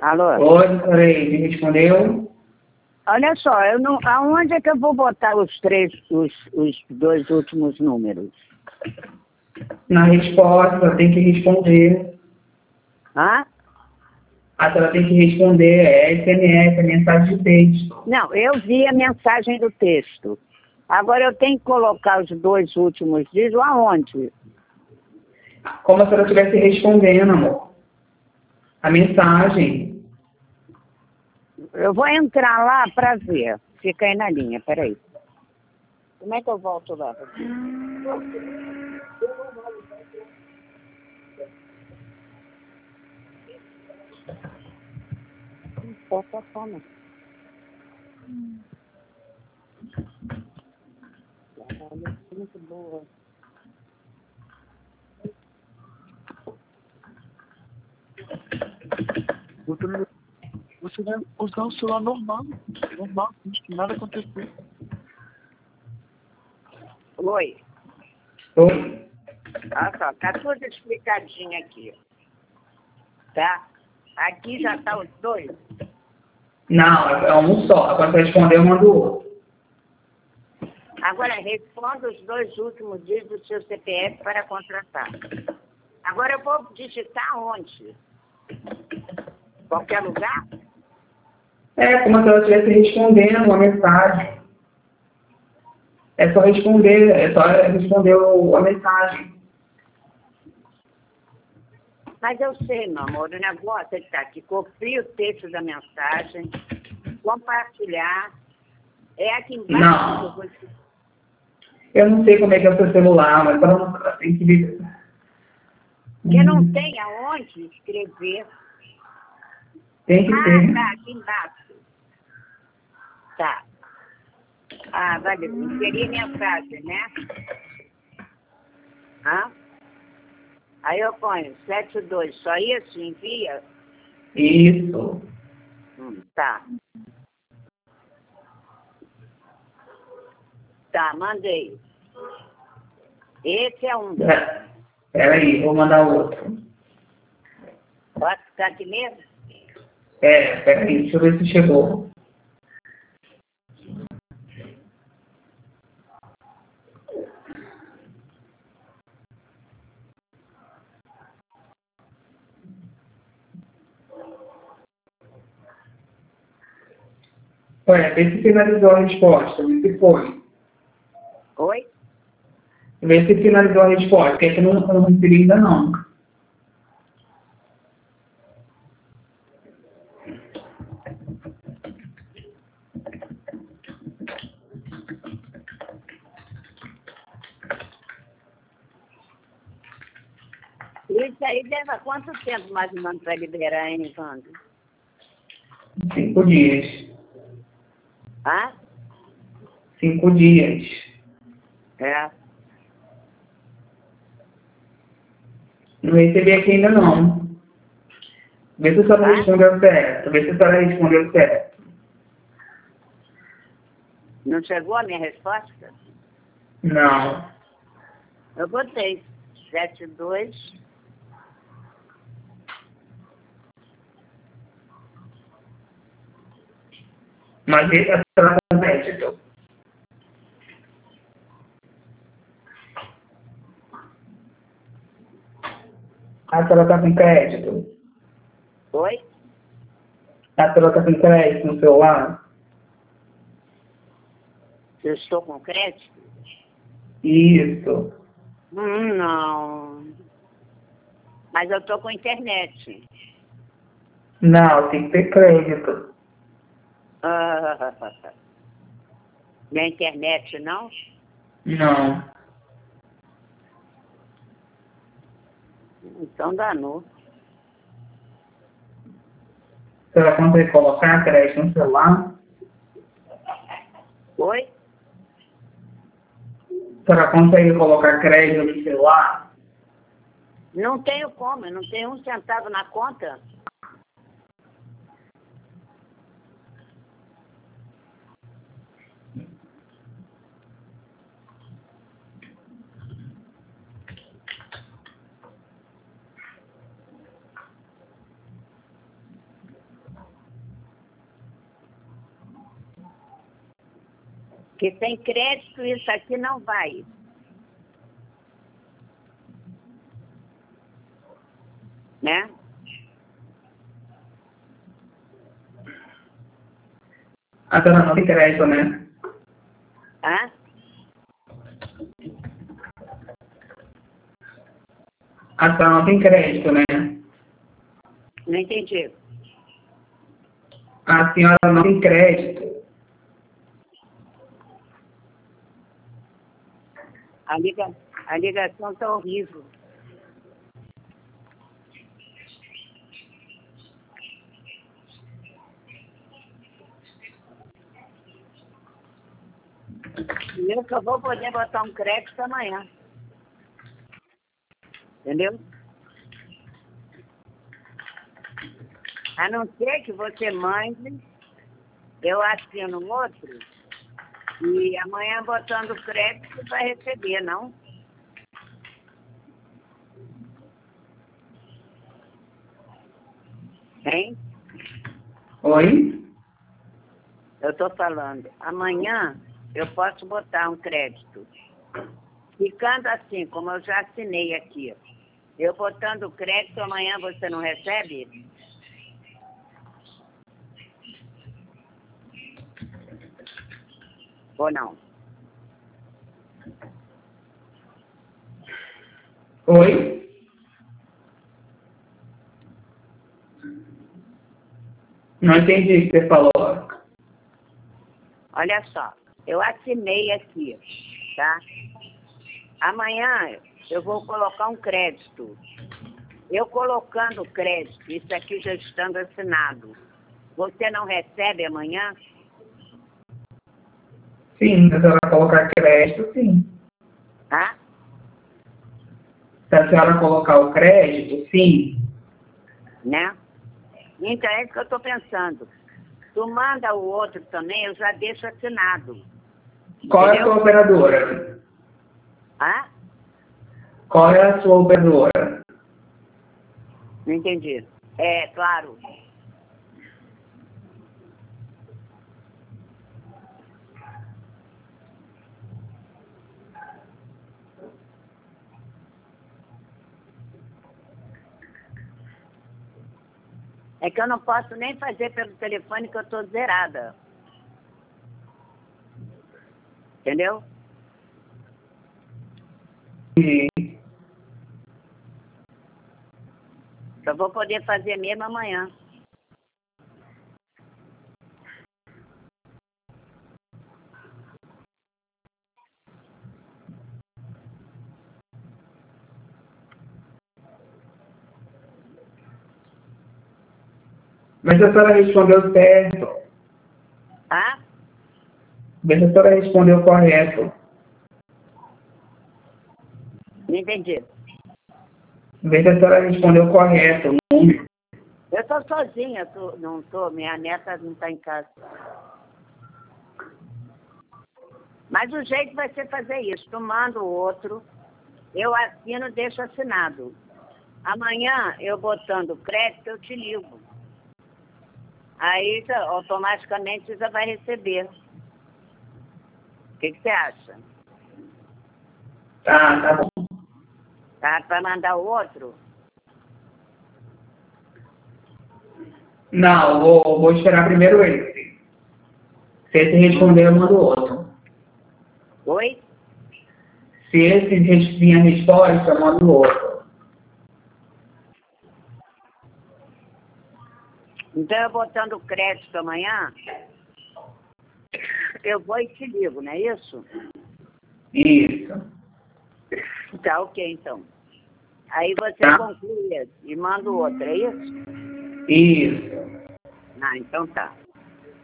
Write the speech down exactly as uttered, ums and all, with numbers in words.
Alô? Oi, doutora Eide, respondeu? Olha só, eu não, aonde é que eu vou botar os três, os, os dois últimos números? Na resposta, tem que responder. Hã? A senhora tem que responder, é S M S, é mensagem de texto. Não, eu vi a mensagem do texto. Agora eu tenho que colocar os dois últimos dígitos aonde? Como se a senhora estivesse respondendo, amor. A mensagem. Eu vou entrar lá para ver. Fica aí na linha, peraí. Como é que eu volto lá? Essa forma. Muito boa. Você vai usar o celular normal, normal, como se nada aconteceu. Oi. Oi. Olha só, tá tudo explicadinho aqui. Tá? Aqui já tá os dois. Não, é um só. Agora você responder, eu mando o outro. Agora responda os dois últimos dias do seu C P F para contratar. Agora eu vou digitar onde? Qualquer lugar? É, como se a senhora estivesse respondendo uma mensagem. É só responder, é só responder o- a mensagem. Mas eu sei, meu amor, o negócio é que tá aqui. Copia o texto da mensagem, compartilhar. É aqui embaixo Não. que eu vou... Eu não sei como é que é o seu celular, mas ela não ela tem que ver. Porque não Hum, tem aonde escrever. Tem que Ah, ter. tá, aqui embaixo. Tá. Ah, valeu. Inserir mensagem, né? Hã? Aí eu ponho sete dois, só isso? Envia? Isso. Hum, tá. Tá, mandei. Esse é um. É, peraí, vou mandar o outro. Pode ficar aqui mesmo? É, peraí, deixa eu ver se chegou. Olha, vê se finalizou a resposta, vê se foi. Oi? Vê se finalizou a resposta, porque aqui eu não, eu não recebi ainda não. Isso aí leva quanto tempo mais ou menos para liberar, hein, Wanda? Cinco dias. Hã? Cinco dias. É. Não recebi aqui ainda não. Vê se a senhora Tá? respondeu certo. Vê se a senhora respondeu certo. Não chegou a minha resposta? Não. Eu botei sete dois. Mas vê se a senhora está crédito. A senhora está com crédito. Oi? A senhora está com crédito no celular. Eu estou com crédito? Isso. Hum, não. Mas eu estou com internet. Não, tem que ter crédito. Ah, minha internet não? Não. Então danou. A senhora consegue colocar crédito no celular? Oi? A senhora consegue colocar crédito no celular? Não tenho como, eu não tenho um centavo na conta. Que sem crédito isso aqui não vai. Né? A senhora não tem crédito, né? Hã? A senhora não tem crédito, né? Não entendi. A senhora não tem crédito. A, liga, a ligação está horrível. E eu só vou poder botar um crédito amanhã. Entendeu? A não ser que você mande, eu assino um outro, e amanhã botando crédito você vai receber, não? Hein? Oi? Eu estou falando, amanhã eu posso botar um crédito. Ficando assim, como eu já assinei aqui, eu botando crédito, amanhã você não recebe? Ou não? Oi? Não entendi o que você falou. Olha só, eu assinei aqui, tá? Amanhã eu vou colocar um crédito. Eu colocando crédito, isso aqui já estando assinado, você não recebe amanhã? Sim, se a senhora colocar crédito, sim. Tá? Se a senhora colocar o crédito, sim. Né? Então é isso que eu estou pensando. Tu manda o outro também, eu já deixo assinado. Qual é a Entendeu? sua operadora? Hã? Qual é a sua operadora? Não entendi. É, claro. É que eu não posso nem fazer pelo telefone que eu estou zerada. Entendeu? Sim. Só vou poder fazer mesmo amanhã. Mas a senhora respondeu certo. Tá? Mas a senhora respondeu correto. Não entendi. Vê se a senhora respondeu correto o número. Eu estou sozinha, eu tô, não estou, minha neta não está em casa. Mas o jeito vai ser fazer isso. Tu manda o outro, eu assino, deixo assinado. Amanhã, eu botando crédito, eu te ligo. Aí, já, automaticamente, você já vai receber. O que, que você acha? Tá, tá bom. Tá? Para mandar o outro? Não, vou, vou esperar primeiro esse. Se esse responder, eu mando o outro. Oi? Se esse res- vir a resposta, eu mando o outro. Então, eu botando crédito amanhã, eu vou e te ligo, não é isso? Isso. Tá, ok, então. Aí você Tá. conclui esse e manda o outro, é isso? Isso. Ah, então tá.